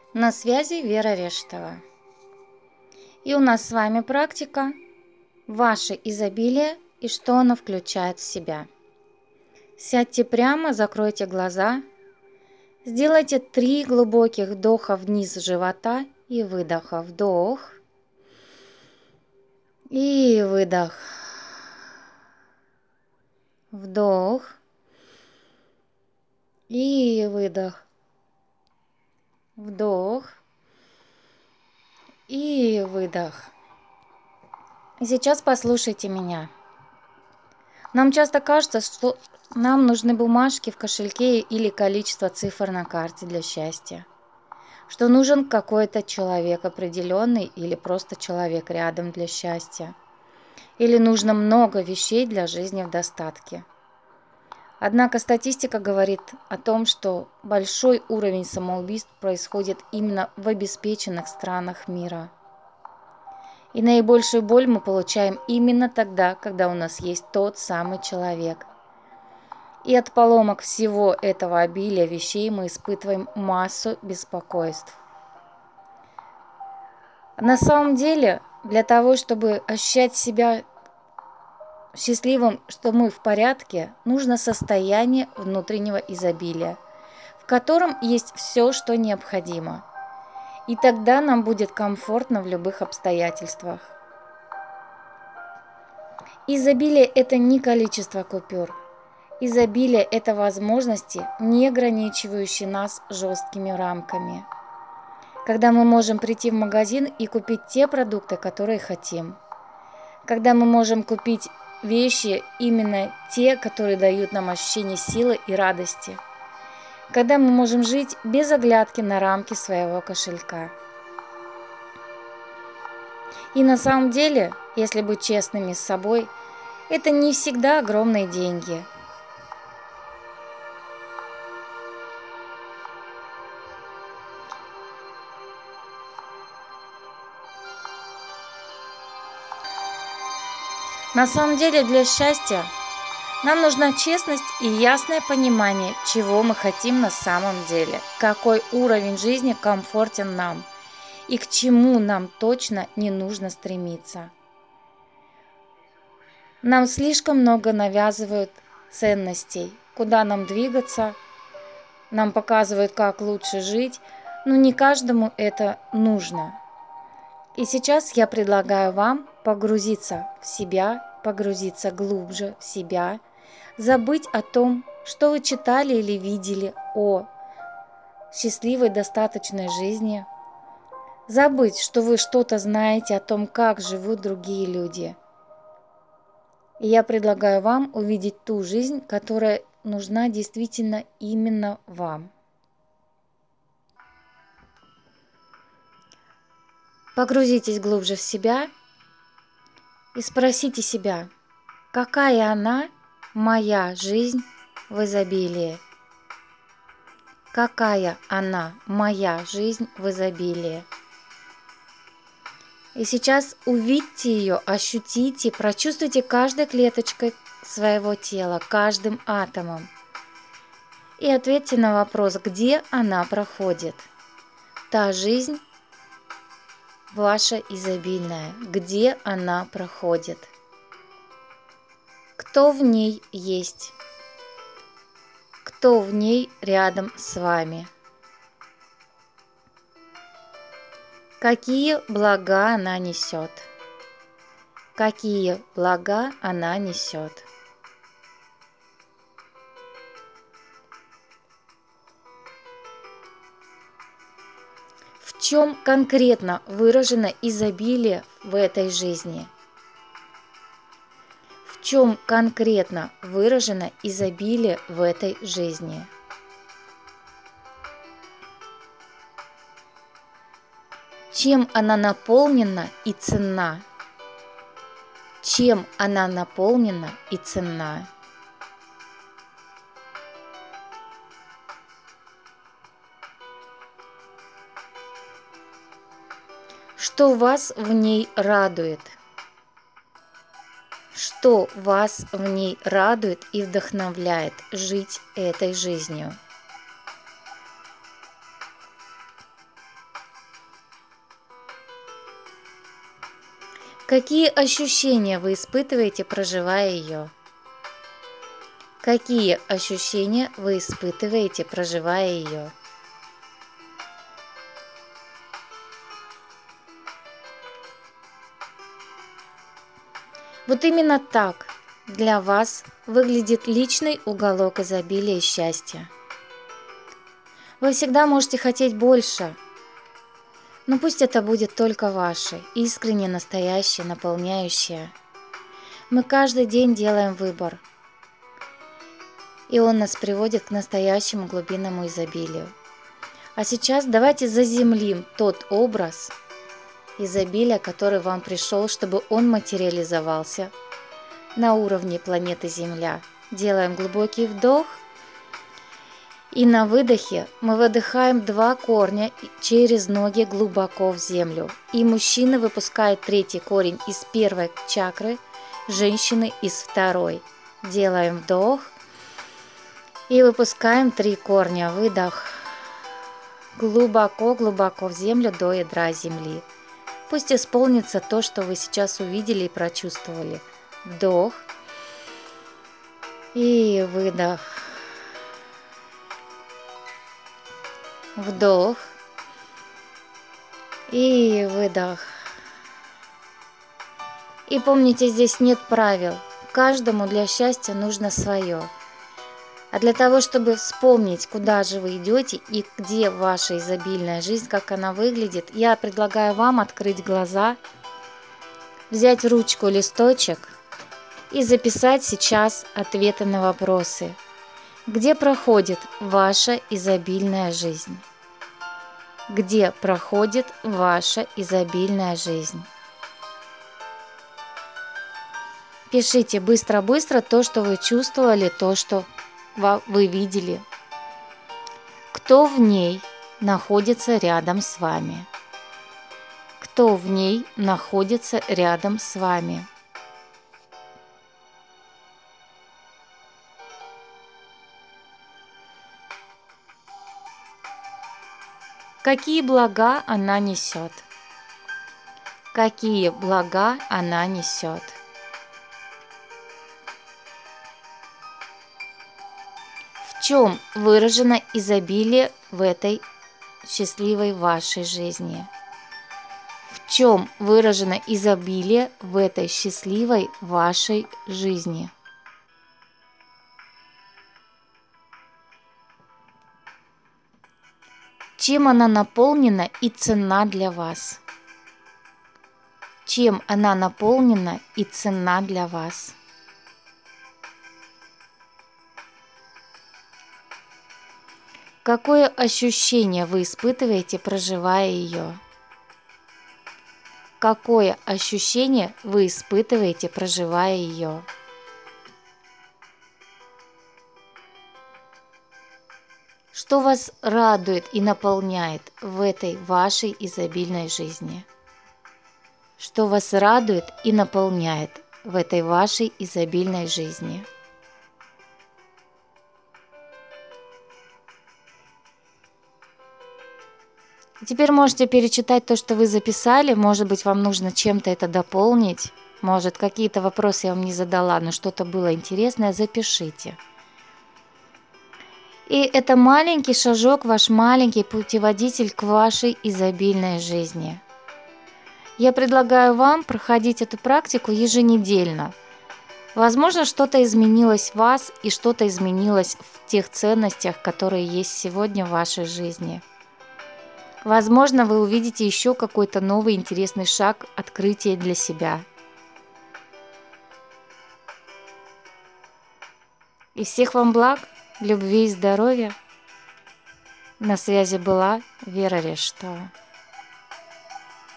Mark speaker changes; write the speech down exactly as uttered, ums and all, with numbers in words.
Speaker 1: На связи Вера Решетова. И у нас с вами практика «Ваше изобилие и что оно включает в себя». Сядьте прямо, закройте глаза, сделайте три глубоких вдоха вниз живота и выдоха. Вдох и выдох. Вдох и выдох. Вдох и выдох. И сейчас послушайте меня. Нам часто кажется, что нам нужны бумажки в кошельке или количество цифр на карте для счастья. Что нужен какой-то человек определенный или просто человек рядом для счастья. Или нужно много вещей для жизни в достатке. Однако статистика говорит о том, что большой уровень самоубийств происходит именно в обеспеченных странах мира. И наибольшую боль мы получаем именно тогда, когда у нас есть тот самый человек. И от поломок всего этого обилия вещей мы испытываем массу беспокойств. На самом деле, для того, чтобы ощущать себя счастливым, что мы в порядке, нужно состояние внутреннего изобилия, в котором есть все, что необходимо. И тогда нам будет комфортно в любых обстоятельствах. Изобилие – это не количество купюр. Изобилие – это возможности, не ограничивающие нас жесткими рамками. Когда мы можем прийти в магазин и купить те продукты, которые хотим. Когда мы можем купить вещи, именно те, которые дают нам ощущение силы и радости. Когда мы можем жить без оглядки на рамки своего кошелька. И на самом деле, если быть честными с собой, это не всегда огромные деньги. На самом деле для счастья нам нужна честность и ясное понимание, чего мы хотим на самом деле, какой уровень жизни комфортен нам и к чему нам точно не нужно стремиться. Нам слишком много навязывают ценностей, куда нам двигаться, нам показывают, как лучше жить, но не каждому это нужно. И сейчас я предлагаю вам погрузиться в себя, погрузиться глубже в себя, забыть о том, что вы читали или видели о счастливой, достаточной жизни, забыть, что вы что-то знаете о том, как живут другие люди. И я предлагаю вам увидеть ту жизнь, которая нужна действительно именно вам. Погрузитесь глубже в себя и спросите себя, какая она, моя жизнь в изобилии? Какая она, моя жизнь в изобилии? И сейчас увидьте ее, ощутите, прочувствуйте каждой клеточкой своего тела, каждым атомом. И ответьте на вопрос, где она проходит. Та жизнь ваша изобильная, где она проходит. Кто в ней есть? Кто в ней рядом с вами? Какие блага она несет? Какие блага она несет? В чем конкретно выражено изобилие в этой жизни? В чем конкретно выражено изобилие в этой жизни? Чем она наполнена и ценна? Чем она наполнена и ценна? Что вас в ней радует? Что вас в ней радует и вдохновляет жить этой жизнью? Какие ощущения вы испытываете, проживая ее? Какие ощущения вы испытываете, проживая ее? Вот именно так для вас выглядит личный уголок изобилия и счастья. Вы всегда можете хотеть больше, но пусть это будет только ваше, искренне настоящее, наполняющее. Мы каждый день делаем выбор, и он нас приводит к настоящему глубинному изобилию. А сейчас давайте заземлим тот образ изобилия, который вам пришел, чтобы он материализовался на уровне планеты Земля. Делаем глубокий вдох, и на выдохе мы выдыхаем два корня через ноги глубоко в землю. И мужчина выпускает третий корень из первой чакры, женщины из второй. Делаем вдох и выпускаем три корня. Выдох. Глубоко-глубоко в землю до ядра земли. Пусть исполнится то, что вы сейчас увидели и прочувствовали. Вдох и выдох. Вдох и выдох. И помните, здесь нет правил. Каждому для счастья нужно свое. А для того, чтобы вспомнить, куда же вы идете и где ваша изобильная жизнь, как она выглядит, я предлагаю вам открыть глаза, взять ручку, листочек и записать сейчас ответы на вопросы. Где проходит ваша изобильная жизнь? Где проходит ваша изобильная жизнь? Пишите быстро-быстро то, что вы чувствовали, то, что вы видели. Кто в ней находится рядом с вами? Кто в ней находится рядом с вами? Какие блага она несет? Какие блага она несет? В чем выражено изобилие в этой счастливой вашей жизни? В чем выражено изобилие в этой счастливой вашей жизни? Чем она наполнена и ценна для вас? Чем она наполнена и ценна для вас? Какое ощущение вы испытываете, проживая ее? Какое ощущение вы испытываете, проживая ее? Что вас радует и наполняет в этой вашей изобильной жизни? Что вас радует и наполняет в этой вашей изобильной жизни? Теперь можете перечитать то, что вы записали. Может быть, вам нужно чем-то это дополнить. Может, какие-то вопросы я вам не задала, но что-то было интересное, запишите. И это маленький шажок, ваш маленький путеводитель к вашей изобильной жизни. Я предлагаю вам проходить эту практику еженедельно. Возможно, что-то изменилось в вас и что-то изменилось в тех ценностях, которые есть сегодня в вашей жизни. Возможно, вы увидите еще какой-то новый интересный шаг, открытие для себя. И всех вам благ, любви и здоровья. На связи была Вера Рештова.